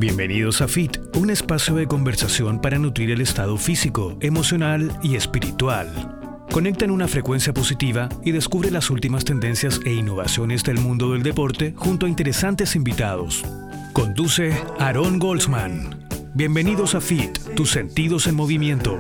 Bienvenidos a FIT, un espacio de conversación para nutrir el estado físico, emocional y espiritual. Conecta en una frecuencia positiva y descubre las últimas tendencias e innovaciones del mundo del deporte junto a interesantes invitados. Conduce Aarón Goldsman. Bienvenidos a FIT, tus sentidos en movimiento.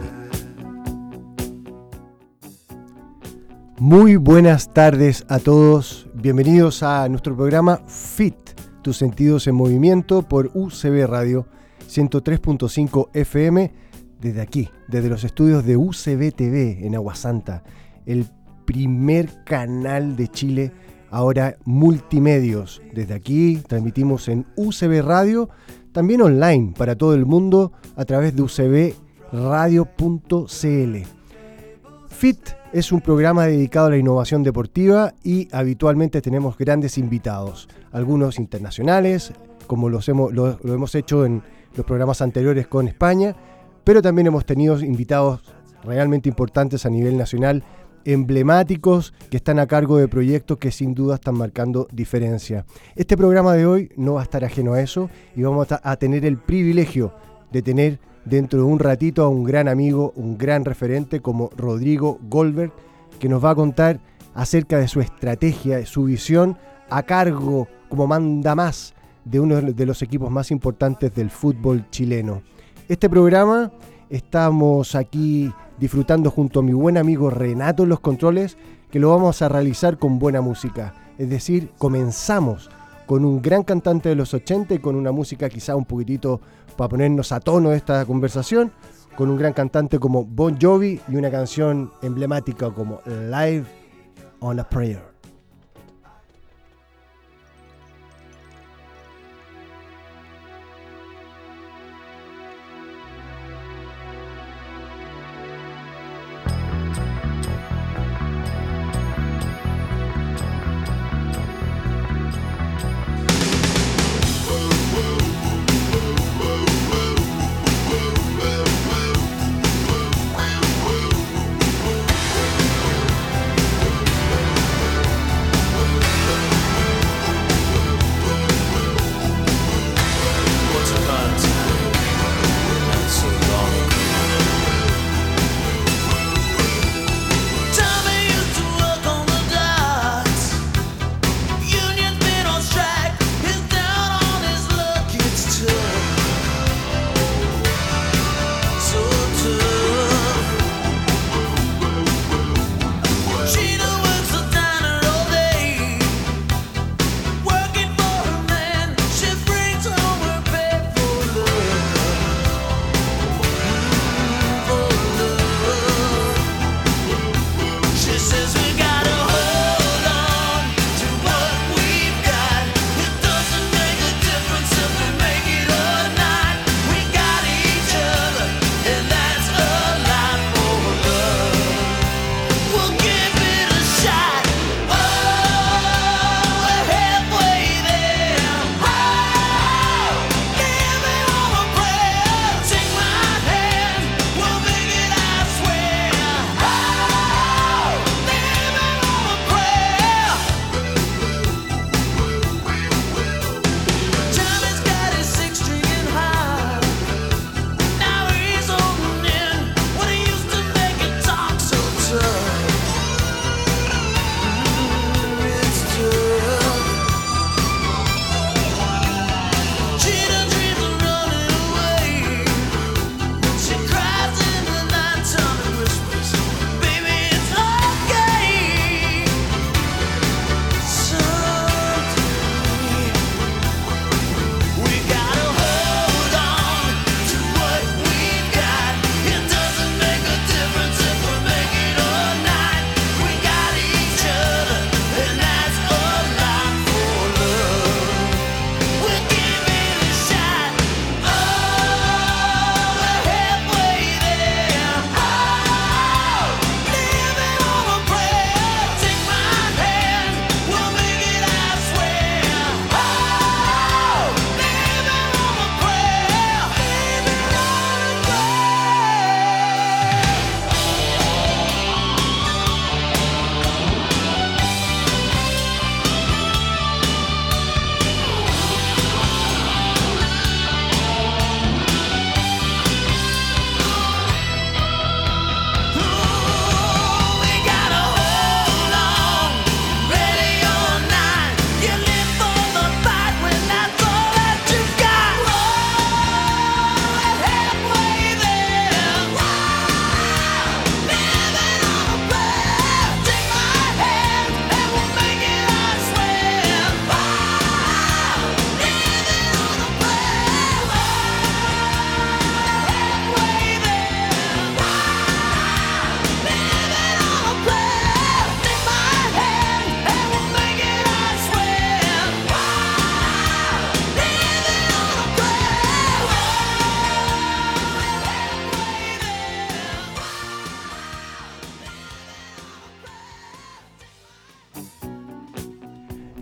Muy buenas tardes a todos. Bienvenidos a nuestro programa FIT, tus sentidos en movimiento por UCB Radio 103.5 FM. Desde aquí, desde los estudios de UCB TV en Aguasanta, el primer canal de Chile, ahora multimedios. Desde aquí transmitimos en UCB Radio, también online para todo el mundo a través de ucbradio.cl. FIT es un programa dedicado a la innovación deportiva y habitualmente tenemos grandes invitados, algunos internacionales, como lo hemos hecho en los programas anteriores con España, pero también hemos tenido invitados realmente importantes a nivel nacional, emblemáticos, que están a cargo de proyectos que sin duda están marcando diferencia. Este programa de hoy no va a estar ajeno a eso y vamos a tener el privilegio de tener dentro de un ratito a un gran amigo, un gran referente como Rodrigo Goldberg, que nos va a contar acerca de su estrategia, su visión a cargo como mandamás de uno de los equipos más importantes del fútbol chileno. Este programa estamos aquí disfrutando junto a mi buen amigo Renato en los controles, que lo vamos a realizar con buena música. Es decir, comenzamos con un gran cantante de los 80 y con una música quizá un poquitito para ponernos a tono de esta conversación, con un gran cantante como Bon Jovi y una canción emblemática como Live on a Prayer.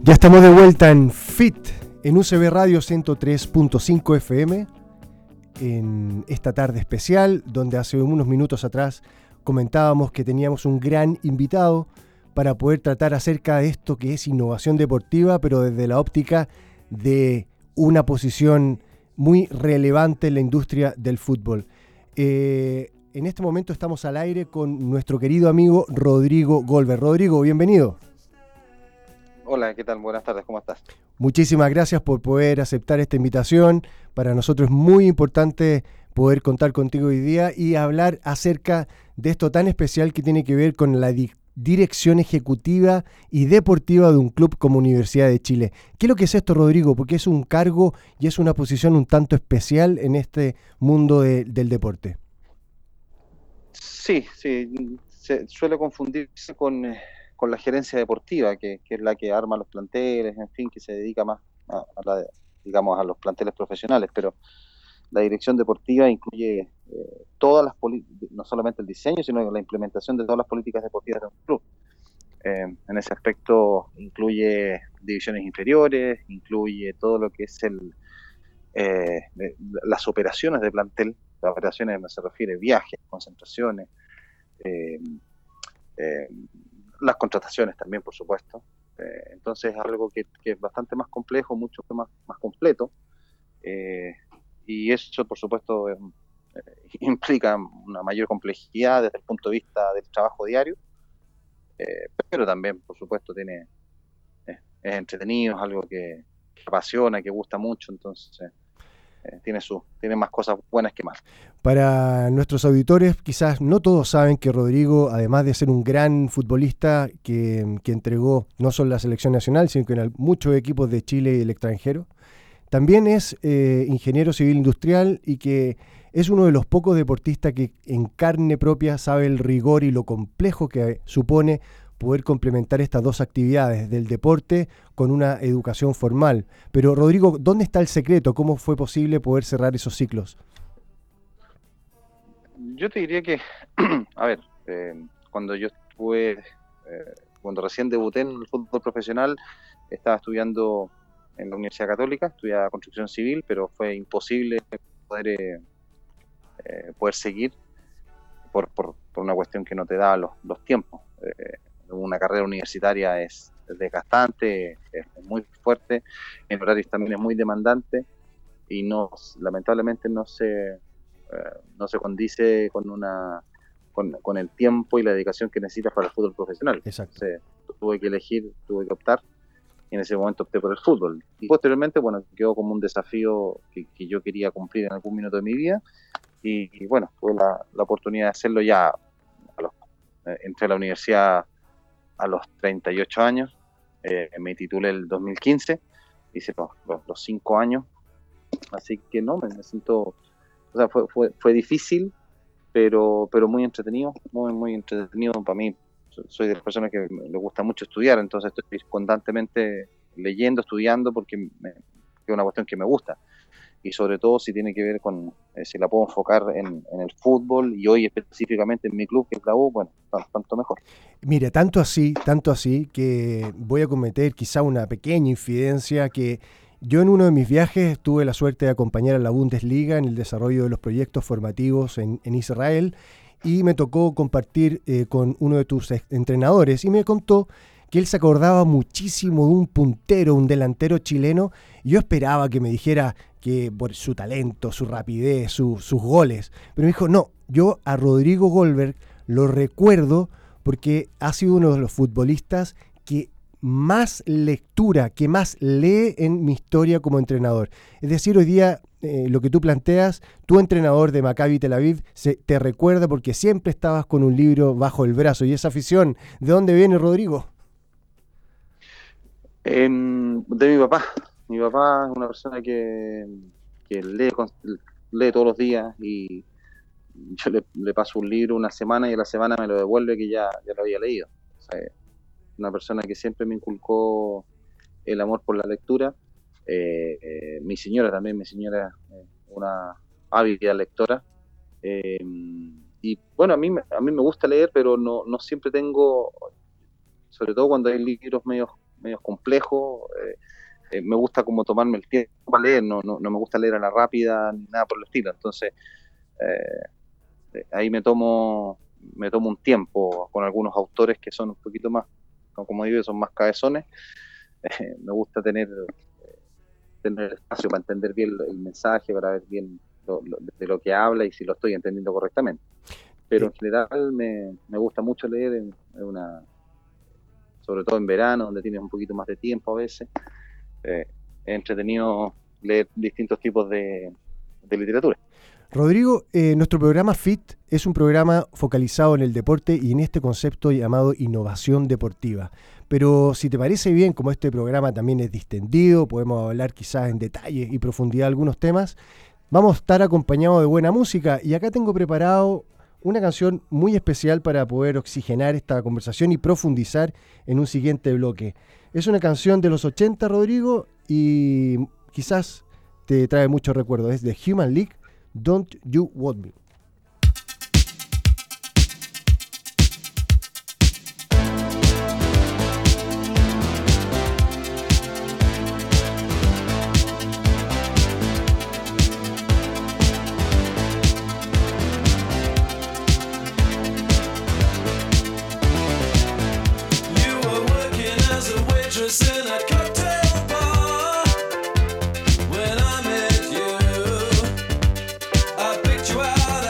Ya estamos de vuelta en FIT, en UCB Radio 103.5 FM, en esta tarde especial, donde hace unos minutos atrás comentábamos que teníamos un gran invitado para poder tratar acerca de esto que es innovación deportiva, pero desde la óptica de una posición muy relevante en la industria del fútbol. En este momento estamos al aire con nuestro querido amigo Rodrigo Goldberg. Rodrigo, bienvenido. Hola, ¿qué tal? Buenas tardes, ¿cómo estás? Muchísimas gracias por poder aceptar esta invitación. Para nosotros es muy importante poder contar contigo hoy día y hablar acerca de esto tan especial que tiene que ver con la dirección ejecutiva y deportiva de un club como Universidad de Chile. ¿Qué es lo que es esto, Rodrigo? Porque es un cargo y es una posición un tanto especial en este mundo del deporte. Sí, se suele confundirse con la gerencia deportiva, que es la que arma los planteles, en fin, que se dedica más digamos, a los planteles profesionales, pero la dirección deportiva incluye todas las políticas, no solamente el diseño, sino la implementación de todas las políticas deportivas de un club. En ese aspecto incluye divisiones inferiores, incluye todo lo que es las operaciones de plantel. Las operaciones se refiere viajes, concentraciones, las contrataciones también, por supuesto. Entonces es algo que es bastante más complejo, mucho más completo, y eso, por supuesto, implica una mayor complejidad desde el punto de vista del trabajo diario, pero también, por supuesto, es entretenido, es algo que apasiona, que gusta mucho, entonces tiene más cosas buenas que malas. Para nuestros auditores, quizás no todos saben que Rodrigo, además de ser un gran futbolista que entregó no solo la selección nacional, sino que en muchos equipos de Chile y el extranjero, también es ingeniero civil industrial y que es uno de los pocos deportistas que en carne propia sabe el rigor y lo complejo que supone poder complementar estas dos actividades del deporte con una educación formal. Pero Rodrigo, ¿dónde está el secreto? ¿Cómo fue posible poder cerrar esos ciclos? Yo te diría que, a ver, cuando recién debuté en el fútbol profesional, estaba estudiando en la Universidad Católica, estudiaba construcción civil, pero fue imposible poder seguir por una cuestión que no te da los tiempos. Una carrera universitaria es desgastante, es muy fuerte, en horarios también es muy demandante y lamentablemente no se condice con el tiempo y la dedicación que necesitas para el fútbol profesional. Exacto. Entonces, tuve que optar, y en ese momento opté por el fútbol. Y posteriormente, bueno, quedó como un desafío que yo quería cumplir en algún minuto de mi vida, y bueno, tuve la oportunidad de hacerlo ya. Entré a la universidad a los 38 años, me titulé el 2015, hice los 5 años, así que no, me siento, o sea, fue difícil, pero muy entretenido, muy entretenido para mí. Soy de las personas que le gusta mucho estudiar, entonces estoy constantemente leyendo, estudiando, porque es una cuestión que me gusta, y sobre todo si tiene que ver con, si la puedo enfocar en el fútbol, y hoy específicamente en mi club, que es la U, bueno, tanto mejor. Mire, tanto así, que voy a cometer quizá una pequeña infidencia, que yo en uno de mis viajes tuve la suerte de acompañar a la Bundesliga en el desarrollo de los proyectos formativos en Israel, y me tocó compartir con uno de tus entrenadores, y me contó que él se acordaba muchísimo de un puntero, un delantero chileno, y yo esperaba que me dijera que por su talento, su rapidez, sus goles, pero me dijo, no, yo a Rodrigo Goldberg lo recuerdo porque ha sido uno de los futbolistas que más lectura, que más lee en mi historia como entrenador. Es decir, hoy día lo que tú planteas, tu entrenador de Maccabi Tel Aviv te recuerda porque siempre estabas con un libro bajo el brazo. Y esa afición, ¿de dónde viene, Rodrigo? De mi papá. Mi papá es una persona que lee todos los días, y yo le paso un libro una semana y a la semana me lo devuelve que ya lo había leído. O sea, una persona que siempre me inculcó el amor por la lectura. Mi señora es una ávida lectora. Y bueno, a mí me gusta leer, pero no siempre tengo, sobre todo cuando hay libros medios complejos. Me gusta como tomarme el tiempo para leer, no me gusta leer a la rápida ni nada por el estilo. Entonces, ahí me tomo un tiempo con algunos autores que son un poquito más, como digo, son más cabezones. Me gusta tener espacio para entender bien el mensaje, para ver bien de lo que habla y si lo estoy entendiendo correctamente. Pero en general me gusta mucho leer, sobre todo en verano, donde tienes un poquito más de tiempo a veces. Es entretenido leer distintos tipos de literatura. Rodrigo, nuestro programa FIT es un programa focalizado en el deporte y en este concepto llamado innovación deportiva. Pero si te parece bien, como este programa también es distendido, podemos hablar quizás en detalle y profundidad de algunos temas, vamos a estar acompañados de buena música y acá tengo preparado una canción muy especial para poder oxigenar esta conversación y profundizar en un siguiente bloque. Es una canción de los 80, Rodrigo, y quizás te trae muchos recuerdos. Es de Human League, Don't You Want Me. When I met you, I picked you out.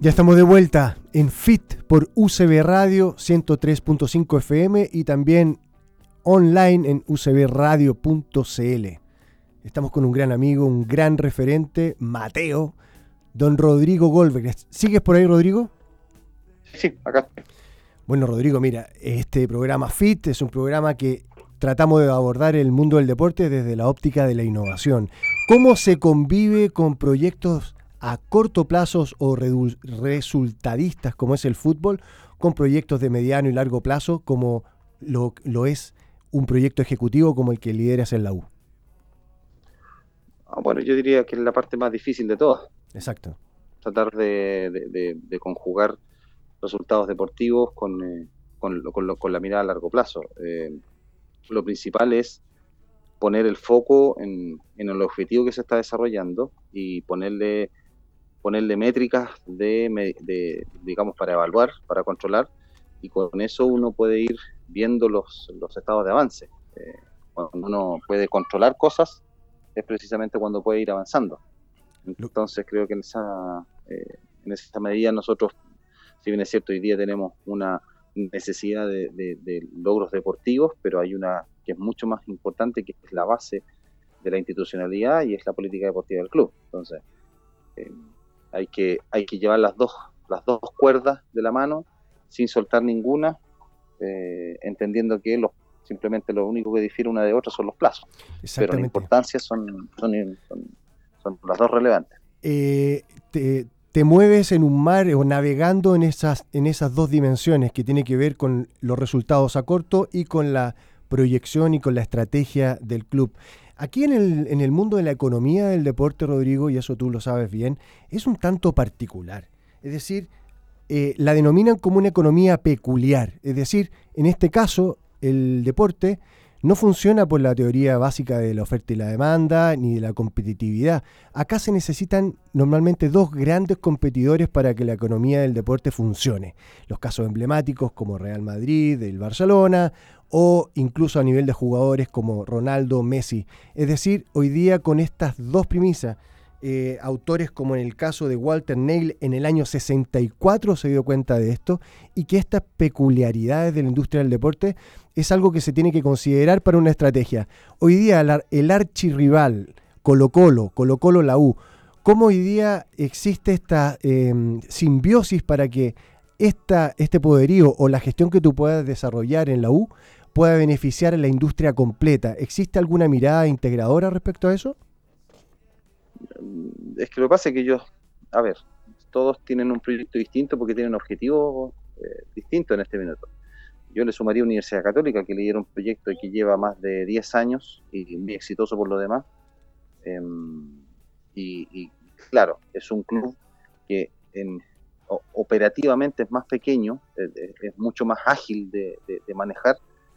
Ya estamos de vuelta en FIT por UCB Radio 103.5 FM y también online en ucbradio.cl. Estamos con un gran amigo, un gran referente, Mateo, don Rodrigo Goldberg. ¿Sigues por ahí, Rodrigo? Sí, acá. Bueno, Rodrigo, mira, este programa FIT es un programa que tratamos de abordar el mundo del deporte desde la óptica de la innovación. ¿Cómo se convive con proyectos a corto plazo o resultadistas como es el fútbol, con proyectos de mediano y largo plazo como lo es un proyecto ejecutivo como el que lideras en la U? Bueno, yo diría que es la parte más difícil de todas. Exacto. Tratar de conjugar resultados deportivos con la mirada a largo plazo. Lo principal es poner el foco en el objetivo que se está desarrollando y ponerle métricas digamos, para evaluar, para controlar, y con eso uno puede ir viendo los estados de avance. Cuando uno puede controlar cosas, es precisamente cuando puede ir avanzando. Entonces creo que en esa medida nosotros, si bien es cierto, hoy día tenemos una necesidad de logros deportivos, pero hay una que es mucho más importante, que es la base de la institucionalidad y es la política deportiva del club. Entonces hay que llevar las dos cuerdas de la mano sin soltar ninguna, entendiendo que simplemente lo único que difiere una de otra son los plazos, pero la importancia son las dos relevantes. Te mueves en un mar o navegando en esas dos dimensiones que tiene que ver con los resultados a corto y con la proyección y con la estrategia del club. Aquí en el mundo de la economía del deporte, Rodrigo, y eso tú lo sabes bien, es un tanto particular. Es decir, la denominan como una economía peculiar. Es decir, en este caso, el deporte no funciona por la teoría básica de la oferta y la demanda, ni de la competitividad. Acá se necesitan normalmente dos grandes competidores para que la economía del deporte funcione. Los casos emblemáticos como Real Madrid, el Barcelona, o incluso a nivel de jugadores como Ronaldo, Messi. Es decir, hoy día con estas dos premisas, autores como en el caso de Walter Neil en el año 64 se dio cuenta de esto, y que estas peculiaridades de la industria del deporte es algo que se tiene que considerar para una estrategia. Hoy día el archirrival Colo-Colo la U, ¿cómo hoy día existe esta simbiosis para que este poderío o la gestión que tú puedas desarrollar en la U pueda beneficiar a la industria completa? ¿Existe alguna mirada integradora respecto a eso? Es que lo que pasa es que todos tienen un proyecto distinto porque tienen objetivos distintos en este minuto. Yo le sumaría a Universidad Católica, que lidera un proyecto que lleva más de 10 años y muy exitoso por lo demás. Y claro, es un club que operativamente es más pequeño, es mucho más ágil de manejar.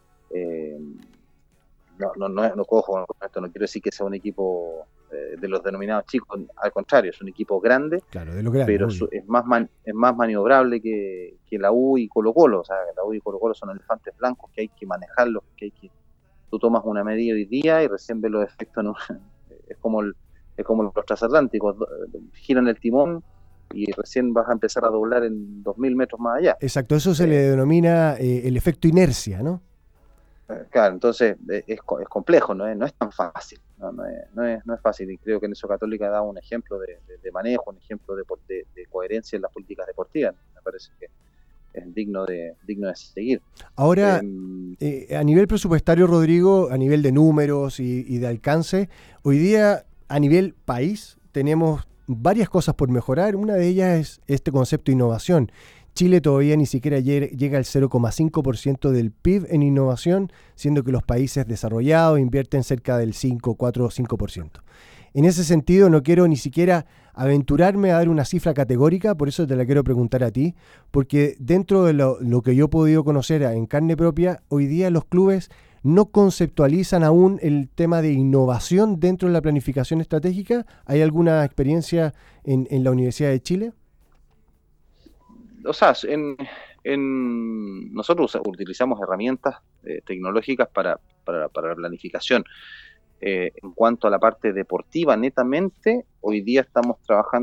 No cojo con esto, no quiero decir que sea un equipo de los denominados chicos, al contrario, es un equipo grande, claro, de lo grande, pero es más maniobrable que la U y Colo-Colo. O sea, la U y Colo-Colo son elefantes blancos que hay que manejarlos, tú tomas una medida hoy día y recién ves los efectos. Es como los transatlánticos, giran el timón y recién vas a empezar a doblar en 2000 metros más allá. Exacto, eso se le denomina el efecto inercia, ¿no? Claro, entonces es complejo, no es tan fácil, no es fácil, y creo que en eso Católica da un ejemplo de manejo, un ejemplo de coherencia en las políticas deportivas. Me parece que es digno de seguir. Ahora, a nivel presupuestario, Rodrigo, a nivel de números y de alcance, hoy día a nivel país tenemos varias cosas por mejorar. Una de ellas es este concepto de innovación. Chile todavía ni siquiera llega al 0,5% del PIB en innovación, siendo que los países desarrollados invierten cerca del 5, 4 o 5%. En ese sentido, no quiero ni siquiera aventurarme a dar una cifra categórica, por eso te la quiero preguntar a ti, porque dentro de lo que yo he podido conocer en carne propia, hoy día los clubes no conceptualizan aún el tema de innovación dentro de la planificación estratégica. ¿Hay alguna experiencia en la Universidad de Chile? O sea, nosotros utilizamos herramientas tecnológicas para la planificación. En cuanto a la parte deportiva, netamente, hoy día estamos trabajando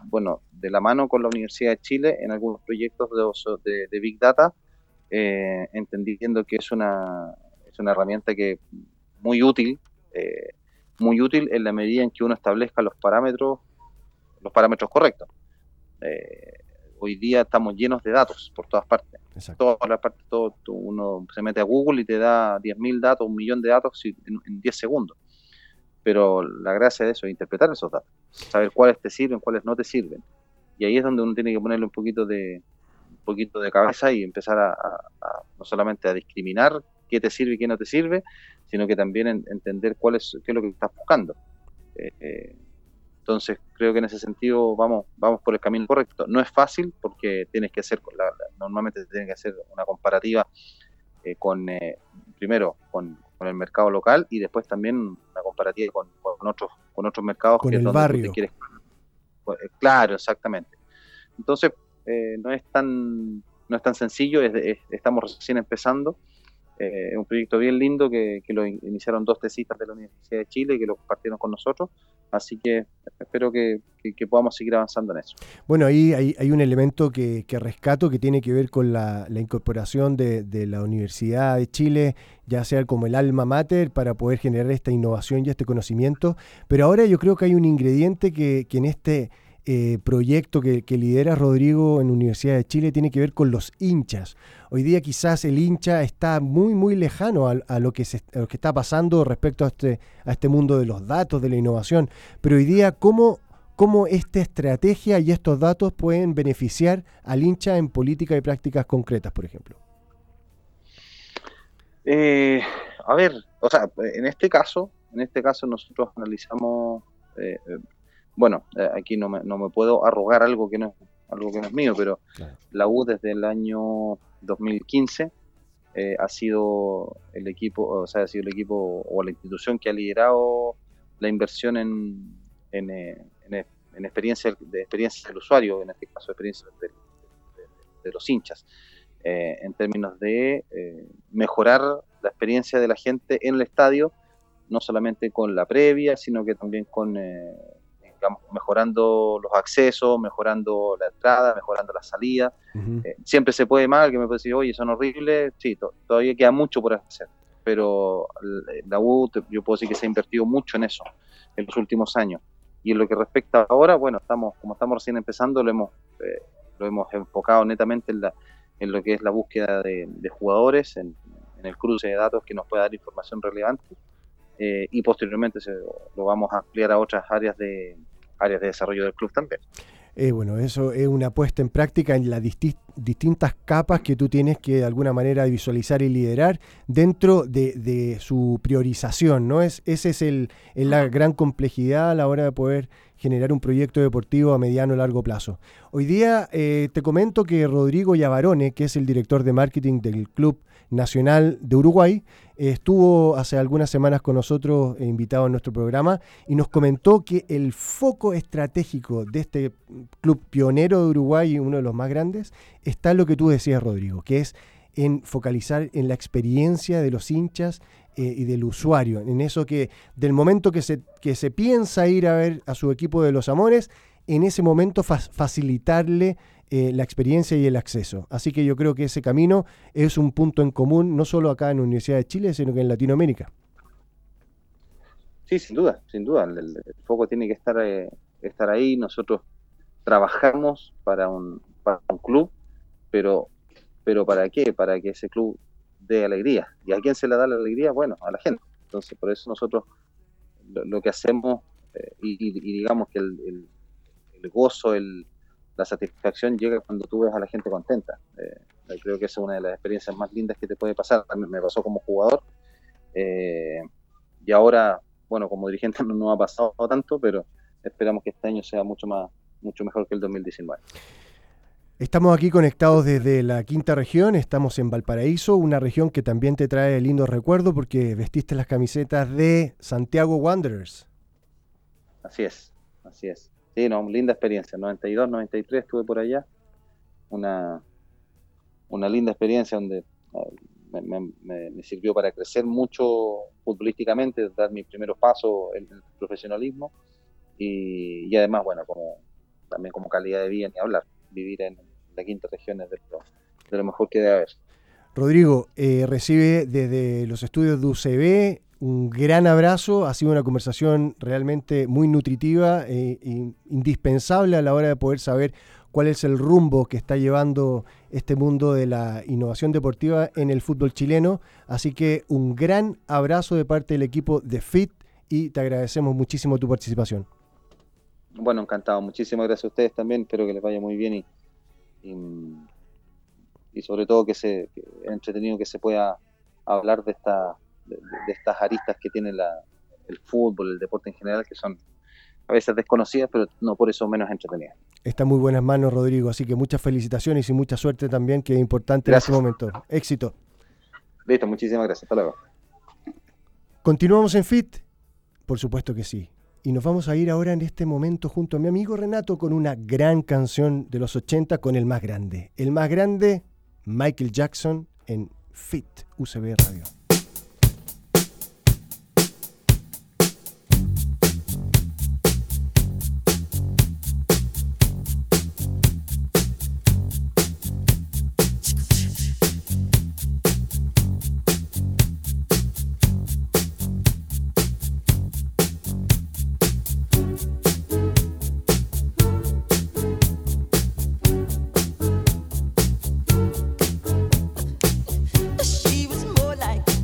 bueno, de la mano con la Universidad de Chile en algunos proyectos de Big Data, entendiendo que es una herramienta que muy útil, en la medida en que uno establezca los parámetros correctos. Hoy día estamos llenos de datos por todas partes. Exacto. Todas las partes, uno se mete a Google y te da 10.000 datos, 1.000.000 de datos en 10 segundos. Pero la gracia de eso es interpretar esos datos, saber cuáles te sirven, cuáles no te sirven. Y ahí es donde uno tiene que ponerle un poquito de cabeza y empezar a no solamente a discriminar qué te sirve y qué no te sirve, sino que también entender qué es lo que estás buscando. Entonces creo que en ese sentido vamos por el camino correcto. No es fácil porque tienes que hacer, normalmente tienes que hacer una comparativa primero con el mercado local y después también una comparativa con otros mercados con que el es donde barrio. tú te quieres. Claro, exactamente. Entonces no es tan sencillo, estamos recién empezando. Es un proyecto bien lindo que lo iniciaron 2 tesistas de la Universidad de Chile que lo compartieron con nosotros, así que espero que podamos seguir avanzando en eso. Bueno, ahí hay un elemento que rescato que tiene que ver con la incorporación de la Universidad de Chile, ya sea como el alma mater, para poder generar esta innovación y este conocimiento, pero ahora yo creo que hay un ingrediente que en este proyecto que lidera Rodrigo en Universidad de Chile tiene que ver con los hinchas. Hoy día quizás el hincha está muy muy lejano a lo que está pasando respecto a este mundo de los datos, de la innovación, pero hoy día ¿cómo esta estrategia y estos datos pueden beneficiar al hincha en política y prácticas concretas, por ejemplo? A ver, o sea, en este caso nosotros analizamos, aquí no me puedo arrogar algo que no es mío, pero claro. La U desde el año 2015 ha sido el equipo o la institución que ha liderado la inversión en experiencia del usuario, en este caso experiencia de los hinchas, en términos de mejorar la experiencia de la gente en el estadio, no solamente con la previa, sino que también con mejorando los accesos, mejorando la entrada, mejorando la salida. Uh-huh. Siempre se puede más, que me puede decir, oye, son horribles, sí, todavía queda mucho por hacer, pero la U, yo puedo decir que se ha invertido mucho en eso en los últimos años. Y en lo que respecta ahora, bueno, como estamos recién empezando, lo hemos enfocado netamente en lo que es la búsqueda de jugadores, en el cruce de datos que nos pueda dar información relevante, y posteriormente lo vamos a ampliar a otras áreas de desarrollo del club también. Bueno, eso es una puesta en práctica en las distintas capas que tú tienes que de alguna manera visualizar y liderar dentro de su priorización, ¿no? Esa es la gran complejidad a la hora de poder generar un proyecto deportivo a mediano o largo plazo. Hoy día te comento que Rodrigo Yavarone, que es el director de marketing del Club Nacional de Uruguay, estuvo hace algunas semanas con nosotros invitado en nuestro programa y nos comentó que el foco estratégico de este club pionero de Uruguay y uno de los más grandes está en lo que tú decías, Rodrigo, que es en focalizar en la experiencia de los hinchas y del usuario, en eso que del momento que se piensa ir a ver a su equipo de los amores, en ese momento facilitarle la experiencia y el acceso. Así que yo creo que ese camino es un punto en común, no solo acá en la Universidad de Chile, sino que en Latinoamérica. Sí, sin duda. El foco tiene que estar ahí. Nosotros trabajamos para un club, pero ¿para qué? Para que ese club dé alegría. ¿Y a quién se le da la alegría? Bueno, a la gente. Entonces, por eso nosotros lo que hacemos, y digamos que el gozo, la satisfacción llega cuando tú ves a la gente contenta. Creo que esa es una de las experiencias más lindas que te puede pasar. Me pasó como jugador, y ahora, bueno, como dirigente no ha pasado tanto, pero esperamos que este año sea mucho mejor que el 2019. Estamos aquí conectados desde la quinta región, estamos en Valparaíso, una región que también te trae lindos recuerdos porque vestiste las camisetas de Santiago Wanderers. Así es. Sí, linda experiencia. 92, 93 estuve por allá. Una linda experiencia donde me sirvió para crecer mucho futbolísticamente, dar mis primeros pasos en el profesionalismo y además, bueno, como también como calidad de vida ni hablar. Vivir en la quinta región es de lo mejor que debe haber. Rodrigo, recibe desde los estudios de UCB un gran abrazo. Ha sido una conversación realmente muy nutritiva e indispensable a la hora de poder saber cuál es el rumbo que está llevando este mundo de la innovación deportiva en el fútbol chileno. Así que un gran abrazo de parte del equipo de FIT y te agradecemos muchísimo tu participación. Bueno, encantado. Muchísimas gracias a ustedes también. Espero que les vaya muy bien y sobre todo que es entretenido que se pueda hablar de estas aristas que tiene el fútbol, el deporte en general, que son a veces desconocidas, pero no por eso menos entretenidas. Está en muy buenas manos, Rodrigo, así que muchas felicitaciones y mucha suerte también, que es importante Gracias. En este momento. Éxito. Listo, muchísimas gracias. Hasta luego. ¿Continuamos en FIT? Por supuesto que sí. Y nos vamos a ir ahora en este momento junto a mi amigo Renato con una gran canción de los 80 con el más grande. El más grande, Michael Jackson, en FIT, UCB Radio. She was more like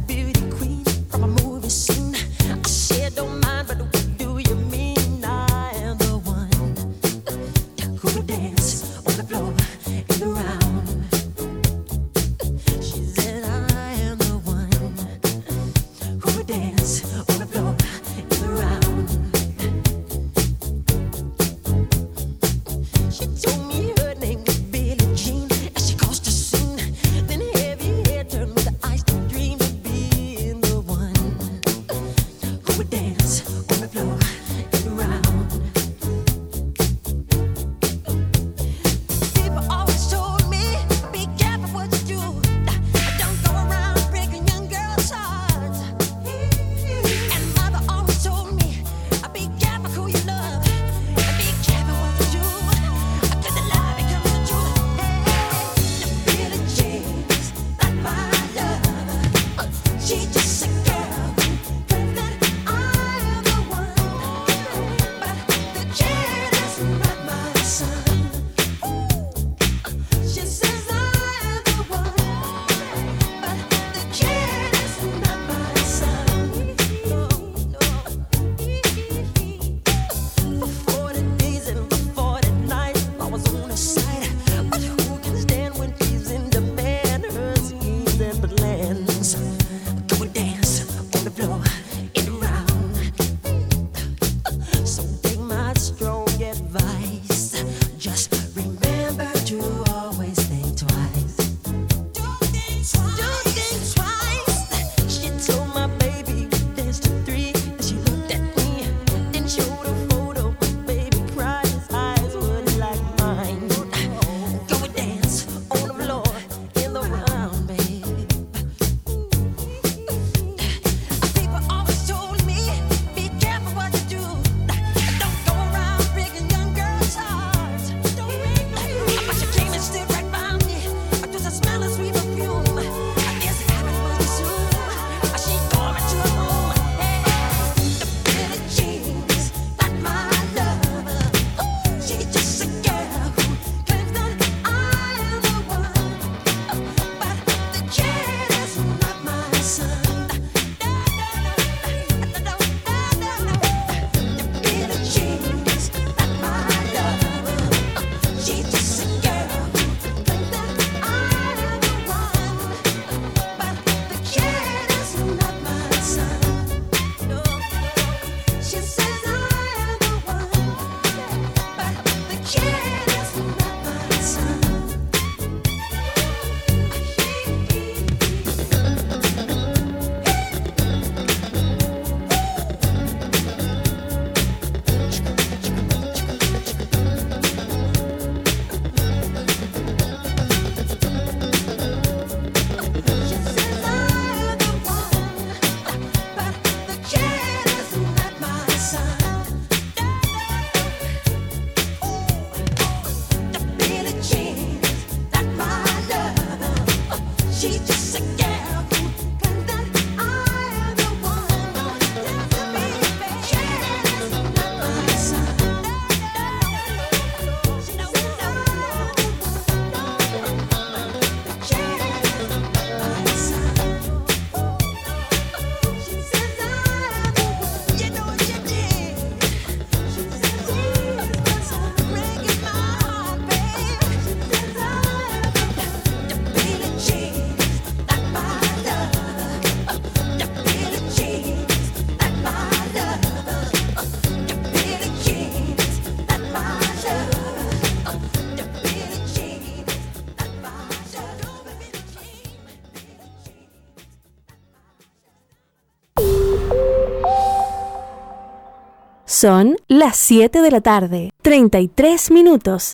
Son las 7 de la tarde, 33 minutos.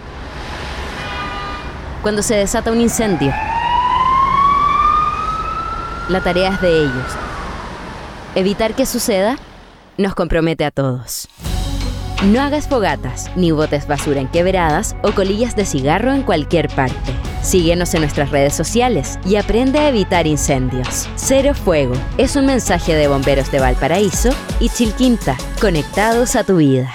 Cuando se desata un incendio, la tarea es de ellos. Evitar que suceda nos compromete a todos. No hagas fogatas, ni botes basura en quebradas o colillas de cigarro en cualquier parte. Síguenos en nuestras redes sociales y aprende a evitar incendios. Cero Fuego es un mensaje de Bomberos de Valparaíso y Chilquinta, conectados a tu vida.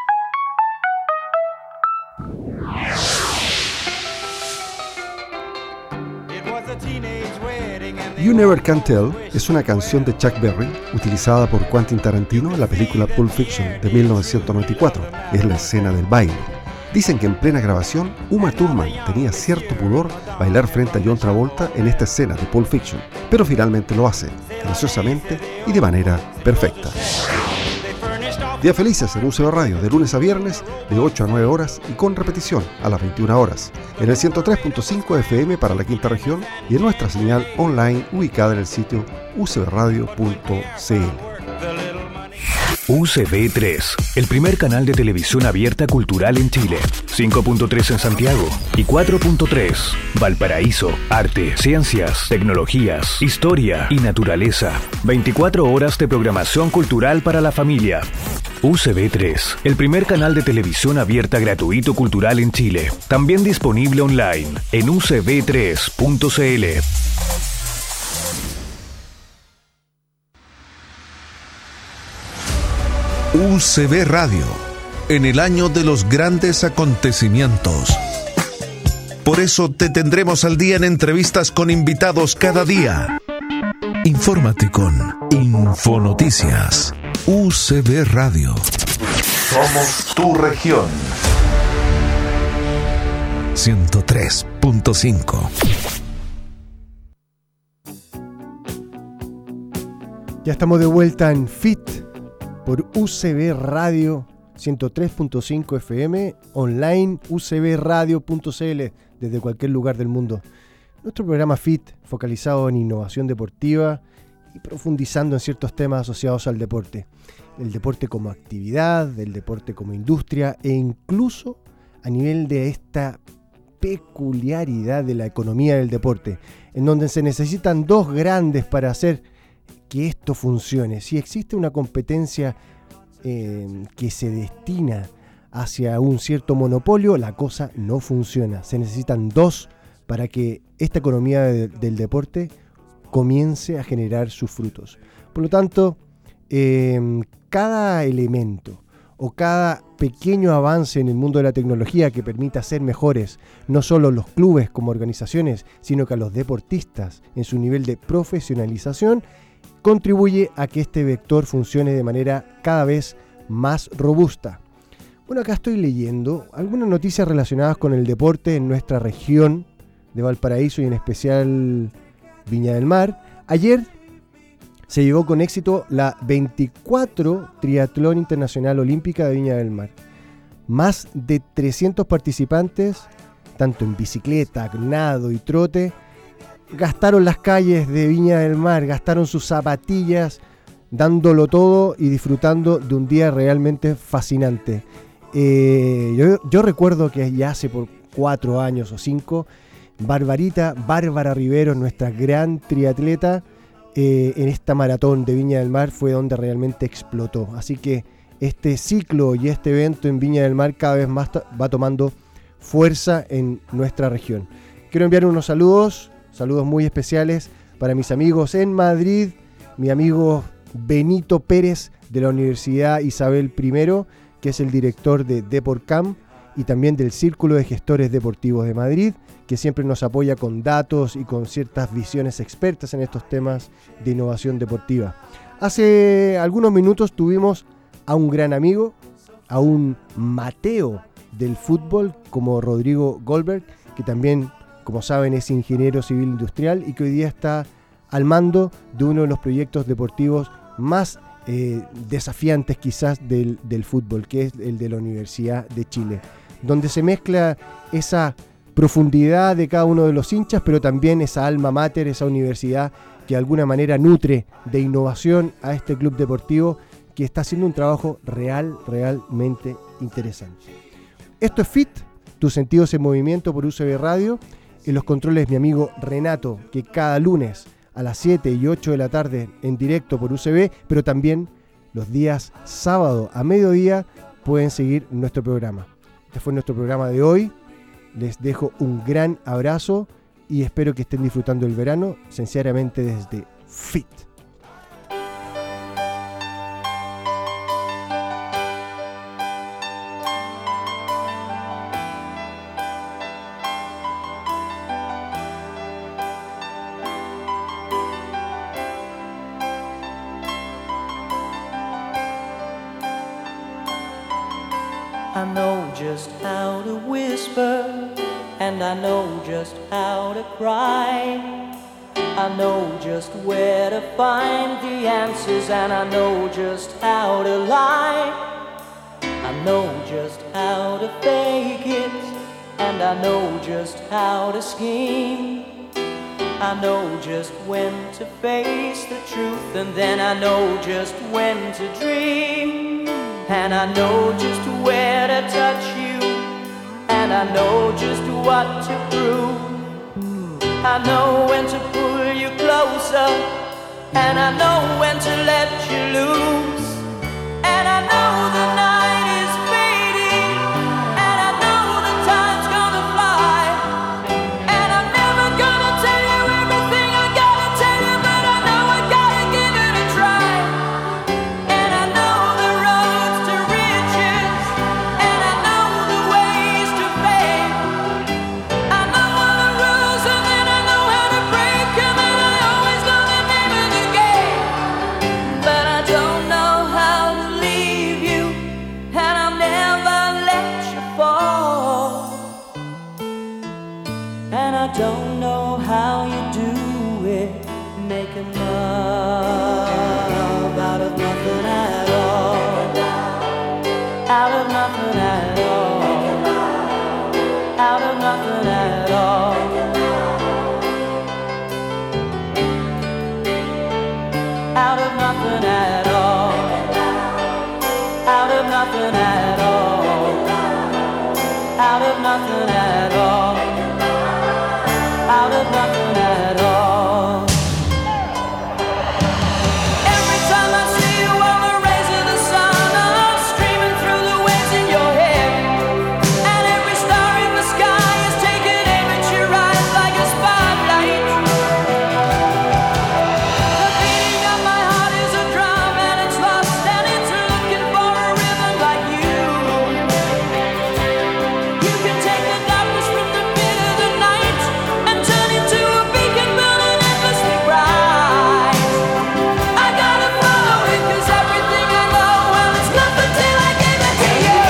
You Never Can Tell es una canción de Chuck Berry utilizada por Quentin Tarantino en la película Pulp Fiction de 1994. Es la escena del baile. Dicen que en plena grabación, Uma Thurman tenía cierto pudor bailar frente a John Travolta en esta escena de Pulp Fiction, pero finalmente lo hace, graciosamente y de manera perfecta. Días felices en UCB Radio, de lunes a viernes, de 8 a 9 horas y con repetición a las 21 horas, en el 103.5 FM para la quinta región y en nuestra señal online ubicada en el sitio ucbradio.cl. UCB 3, el primer canal de televisión abierta cultural en Chile. 5.3 en Santiago y 4.3 Valparaíso. Arte, ciencias, tecnologías, historia y naturaleza. 24 horas de programación cultural para la familia. UCB 3, el primer canal de televisión abierta gratuito cultural en Chile. También disponible online en ucb3.cl. UCB Radio, en el año de los grandes acontecimientos. Por eso te tendremos al día en entrevistas con invitados cada día. Infórmate con Infonoticias. UCB Radio. Somos tu región. 103.5. Ya estamos de vuelta en FIT por UCB Radio 103.5 FM, online ucbradio.cl, desde cualquier lugar del mundo. Nuestro programa FIT, focalizado en innovación deportiva y profundizando en ciertos temas asociados al deporte. El deporte como actividad, el deporte como industria e incluso a nivel de esta peculiaridad de la economía del deporte, en donde se necesitan dos grandes para hacer que esto funcione. Si existe una competencia que se destina hacia un cierto monopolio, la cosa no funciona. Se necesitan dos para que esta economía del deporte comience a generar sus frutos. Por lo tanto, cada elemento o cada pequeño avance en el mundo de la tecnología que permita ser mejores, no solo los clubes como organizaciones, sino que a los deportistas en su nivel de profesionalización, contribuye a que este vector funcione de manera cada vez más robusta. Bueno, acá estoy leyendo algunas noticias relacionadas con el deporte en nuestra región de Valparaíso y en especial Viña del Mar. Ayer se llevó con éxito la 24 Triatlón Internacional Olímpica de Viña del Mar. Más de 300 participantes, tanto en bicicleta, nado y trote, gastaron las calles de Viña del Mar, gastaron sus zapatillas, dándolo todo y disfrutando de un día realmente fascinante. Yo recuerdo que ya hace por 4 años o 5, Bárbara Rivero, nuestra gran triatleta, en esta maratón de Viña del Mar fue donde realmente explotó. Así que este ciclo y este evento en Viña del Mar cada vez más va tomando fuerza en nuestra región. Quiero enviar unos saludos muy especiales para mis amigos en Madrid, mi amigo Benito Pérez de la Universidad Isabel I, que es el director de Deporcam y también del Círculo de Gestores Deportivos de Madrid, que siempre nos apoya con datos y con ciertas visiones expertas en estos temas de innovación deportiva. Hace algunos minutos tuvimos a un gran amigo, a un Mateo del fútbol como Rodrigo Goldberg, que también, como saben, es ingeniero civil industrial y que hoy día está al mando de uno de los proyectos deportivos más desafiantes quizás del fútbol, que es el de la Universidad de Chile, donde se mezcla esa profundidad de cada uno de los hinchas, pero también esa alma mater, esa universidad que de alguna manera nutre de innovación a este club deportivo que está haciendo un trabajo realmente interesante. Esto es FIT, tus sentidos en movimiento por UCB Radio. En los controles mi amigo Renato, que cada lunes a las 7 y 8 de la tarde en directo por UCB, pero también los días sábado a mediodía pueden seguir nuestro programa. Este fue nuestro programa de hoy. Les dejo un gran abrazo y espero que estén disfrutando el verano, sinceramente desde FIT. I know just how to whisper, and I know just how to cry. I know just where to find the answers, and I know just how to lie. I know just how to fake it, and I know just how to scheme. I know just when to face the truth, and then I know just when to dream. And I know just where to touch you, and I know just what to prove. I know when to pull you closer, and I know when to let you loose. And I know the night is fading, and I know the time's gonna fly. And I'm never gonna tell you everything I gotta tell you, but I know I gotta give it a try. And I know the roads to riches, and I know the ways to fame. I know all the rules, and then I know how to break them, and I always know the name of the game. But I don't know how to leave you, and I'll never let you fall. And I don't know how you do it, making love out of nothing at all. Out of nothing at all. Out of nothing at all. Out of nothing at all. Out of nothing at all. Out of nothing at all. Out of nothing at all. Every time I see you on the rays of the sun, I'm streaming through the waves in your hair. And every star in the sky is taking aim at your eyes like a spotlight. The beating of my heart is a drum, and it's lost, and it's looking for a rhythm like you. You can take the darkness from the pit of the night and turn it to a beacon burning endlessly bright. I gotta follow it, 'cause everything I know, well, it's nothing till I give it to you.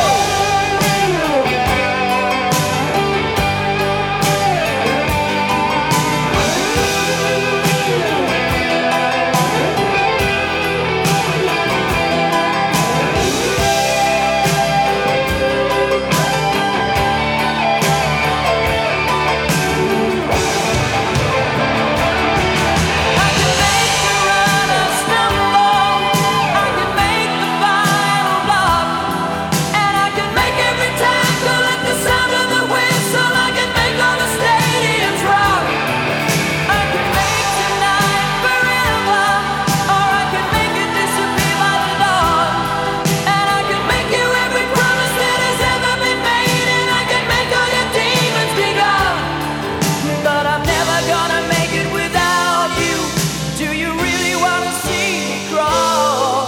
I can make the runner stumble, I can make the final block, and I can make every tackle at the sound of the whistle. I can make all the stadiums rock. I can make tonight forever, or I can make it disappear by the dawn. And I can make you every promise that has ever been made, and I can make all your demons be gone. But I'm never gonna make it without you. Do you really wanna see me crawl?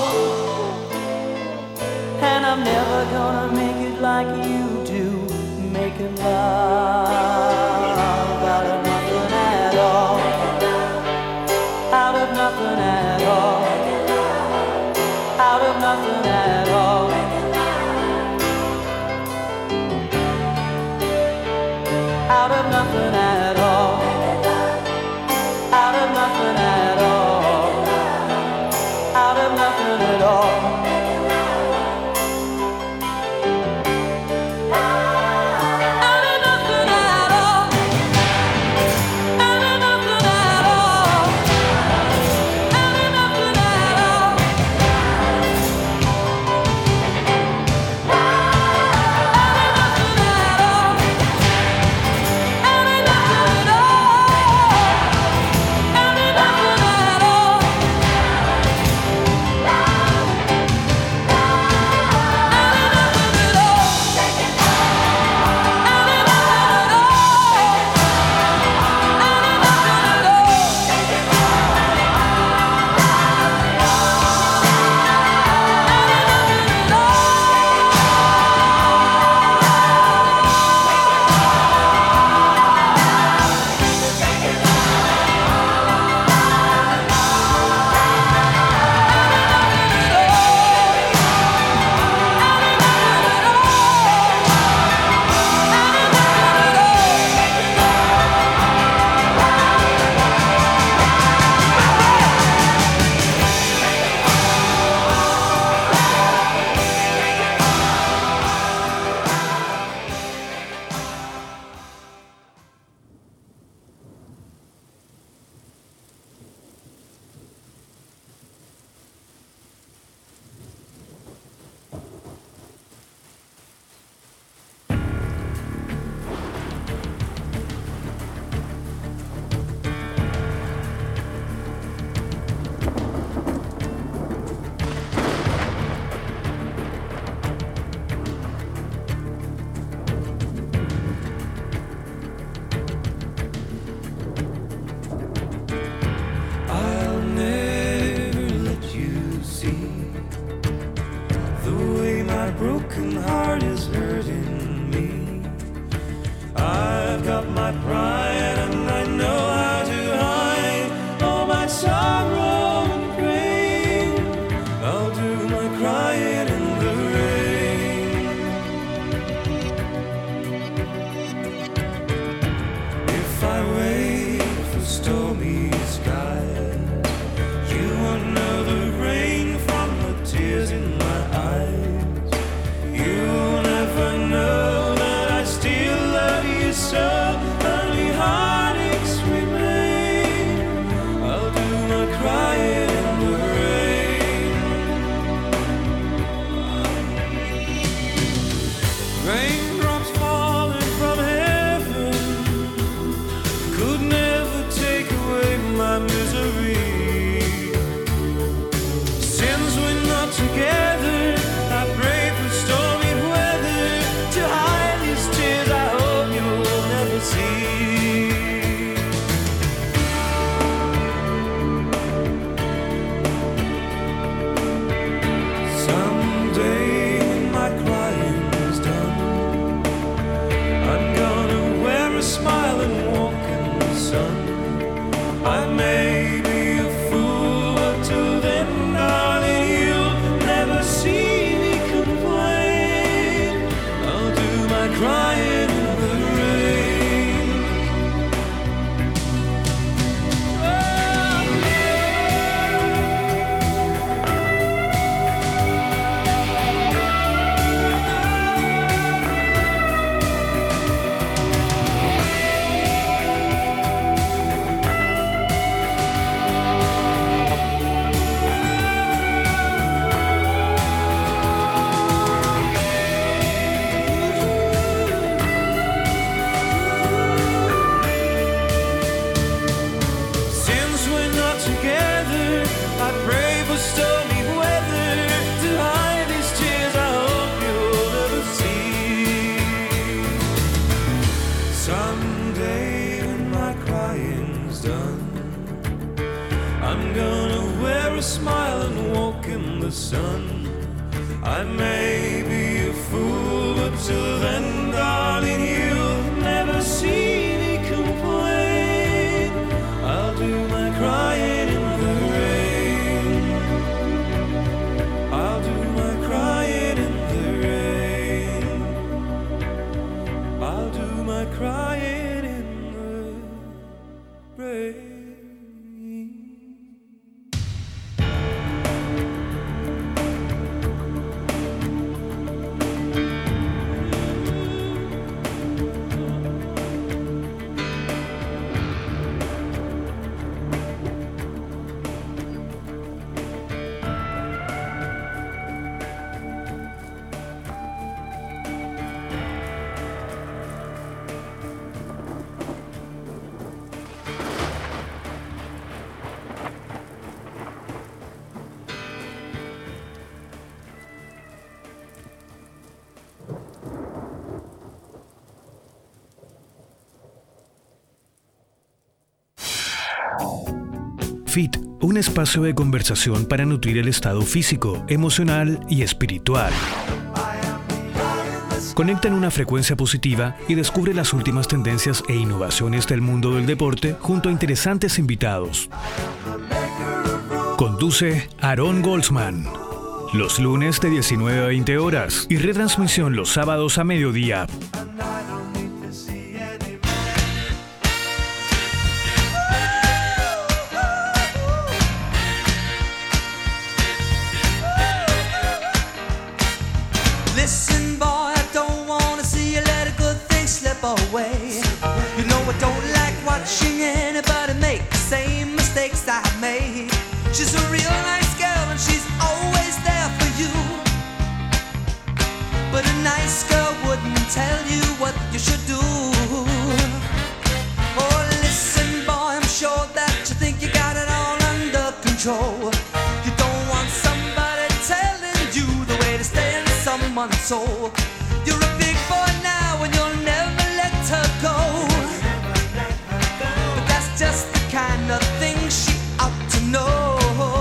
And I'm never gonna make it like you do, making love out of nothing at all. Out of nothing at all. Out of nothing at all. Out of nothing at all. Out of nothing at all. Out of nothing at all. Out of nothing at stormy skies. You will know the rain from the tears in my eyes. You'll never know that I still love you so. Only heartaches remain. I'll do my crying in the rain. Raindrops falling from heaven could never take away my misery. Since we're not together, I pray for stormy weather to hide these tears I hope you'll never see. Someday when my crying's done, I'm gonna wear a smile and walk in the sun. I may be a fool, but till then, darling, you'll never see me complain. I'll do my crying in the rain. Since we're not together, I pray for stormy weather to hide these tears I hope you'll never see. Someday when my crying's done, I'm gonna wear a smile and walk in the sun. I may be a fool, but till then, darling, you'll never see me complain. I'll do my crying in the rain. I'll do my crying in the rain. I'll do my crying in the rain. FIT, un espacio de conversación para nutrir el estado físico, emocional y espiritual. Conecta en una frecuencia positiva y descubre las últimas tendencias e innovaciones del mundo del deporte junto a interesantes invitados. Conduce Aaron Goldsman. Los lunes de 19 a 20 horas y retransmisión los sábados a mediodía. Listen, boy, I don't wanna see you let a good thing slip away. You know I don't like watching anybody make the same mistakes I made. She's a real nice girl and she's always there for you. But a nice girl wouldn't tell you what you should do. Oh, listen, boy, I'm sure that you think you got it all under control. You don't want somebody telling you the way to stay in someone's soul. You're a big boy now and you'll never let her go. But that's just the kind of thing she ought to know.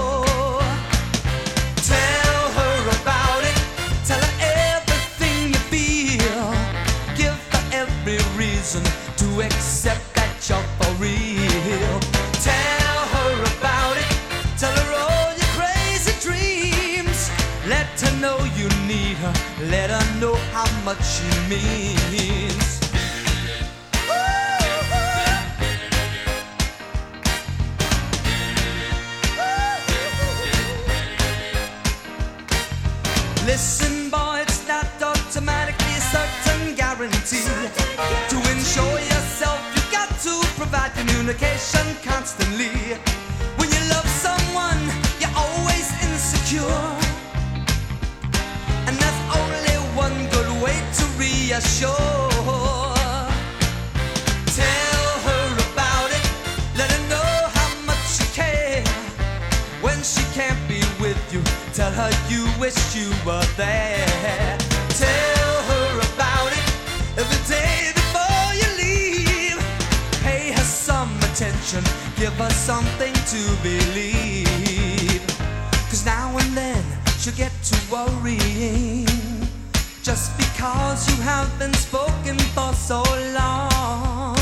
Tell her about it. Tell her everything you feel. Give her every reason to accept that you're for real. Tell her about it. Tell her all your crazy dreams. Let her know you need her. Let her know how much she means. Listen, boy, it's not automatically a certain guarantee. To ensure yourself, you got to provide communication constantly. When you love someone, you're always insecure, and there's only one good way to reassure. Tell her about it, let her know how much you care. When she can't be with you, tell her you wish you were there. Tell her about it every day before you leave. Pay her some attention, give her something to believe. 'Cause now and then she'll get to worrying, just because you have been spoken for so long.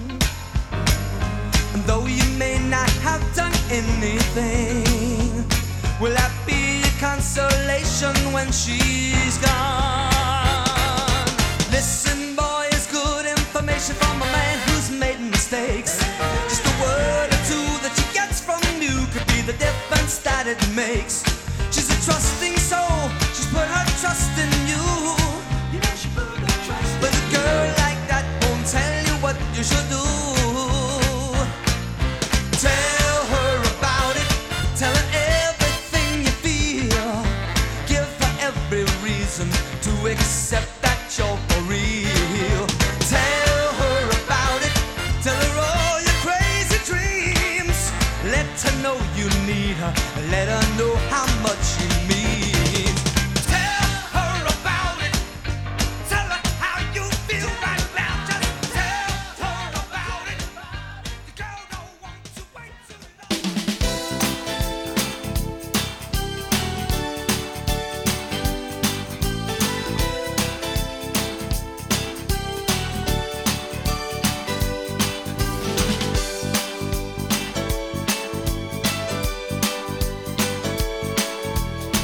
And though you may not have done anything, will that be a consolation when she's gone? Listen, boy, it's good information from a man who's made mistakes. Just a word or two that she gets from you could be the difference that it makes. She's a trusting soul, she's put her trust in you. You know she put her trust in you. But a girl like that won't tell you what you should do. Tell her about it, tell her everything you feel. Give her every reason to accept that you're for real. Tell her about it, tell her all your crazy dreams. Let her know you need her, let her know how much you mean. Tell her about it, tell her how you feel right now. Just tell her about it. The girl don't want to wait too long.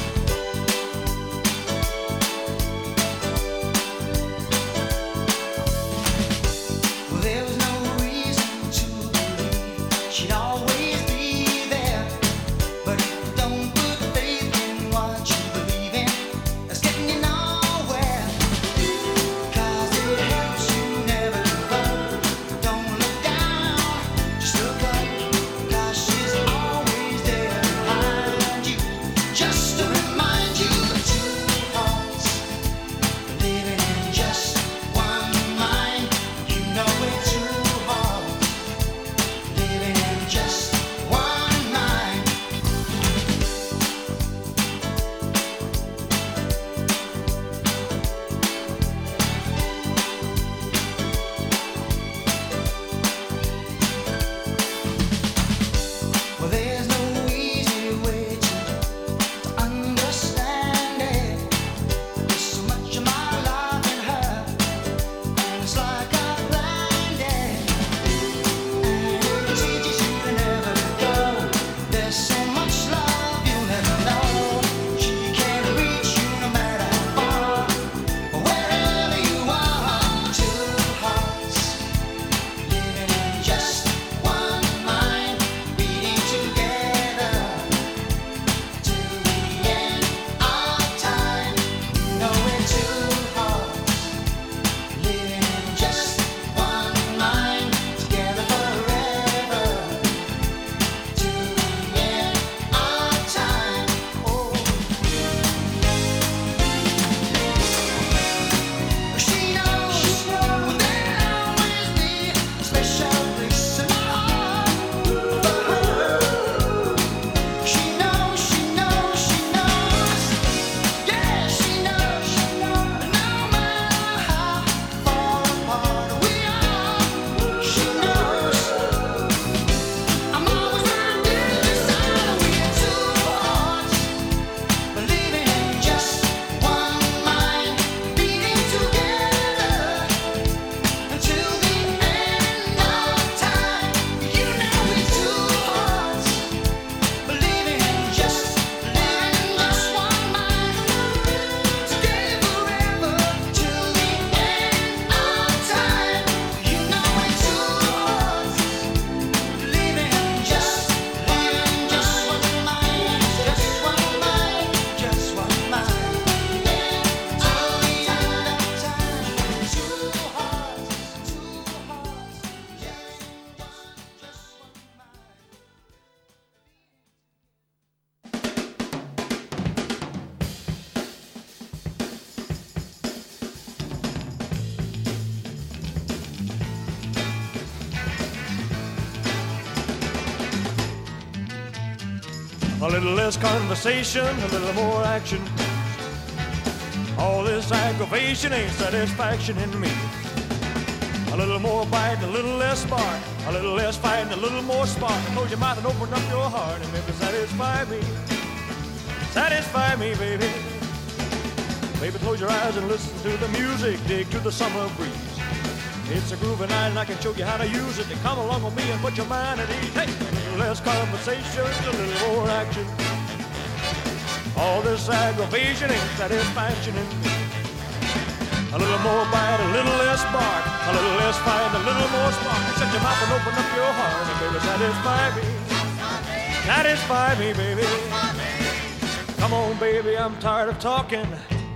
A little less conversation, a little more action. All this aggravation ain't satisfaction in me. A little more bite, a little less spark. A little less fight and a little more spark. Close your mouth and open up your heart and maybe satisfy me. Satisfy me, baby. Baby, close your eyes and listen to the music. Dig to the summer breeze. It's a groovy night and I can show you how to use it. To come along with me and put your mind at ease. Hey, a little less conversation, a little more action. All this aggravation ain't satisfaction in me. A little more bite, a little less bark. A little less fight, a little more spark. Shut your mouth and open up your heart and baby, satisfy me. Satisfy me, baby. Come on, baby, I'm tired of talking.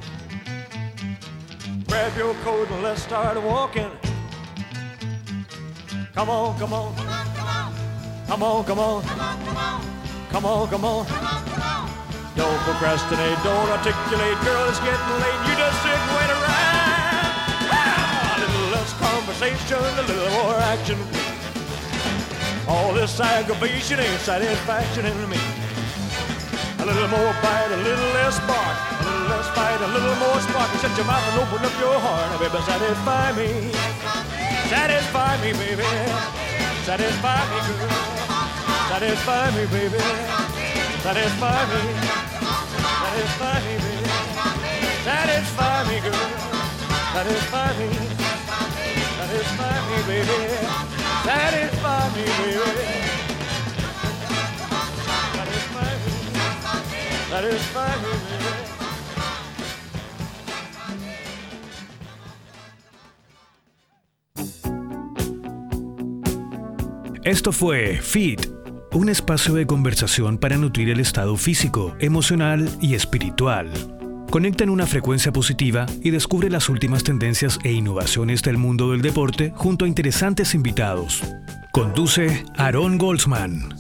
Grab your coat and let's start walking. Come on, come on. Come on, come on. Come on, come on. Don't procrastinate, don't articulate. Girl, it's getting late. You just sit and wait around. A little less conversation, a little more action. All this aggravation ain't satisfaction in me. A little more bite, a little less bark. A little less fight, a little more spark. Shut your mouth and open up your heart. Now, baby, satisfy me. Satisfy me, baby. Satisfy me, girl. Satisfy me, baby. Satisfy me. Satisfy me, baby. Satisfy me, girl. Satisfy me. Satisfy me, baby. Satisfy me, baby. Satisfy me. Satisfy me, baby. Esto fue Fit, un espacio de conversación para nutrir el estado físico, emocional y espiritual. Conecta en una frecuencia positiva y descubre las últimas tendencias e innovaciones del mundo del deporte junto a interesantes invitados. Conduce Aaron Goldsman.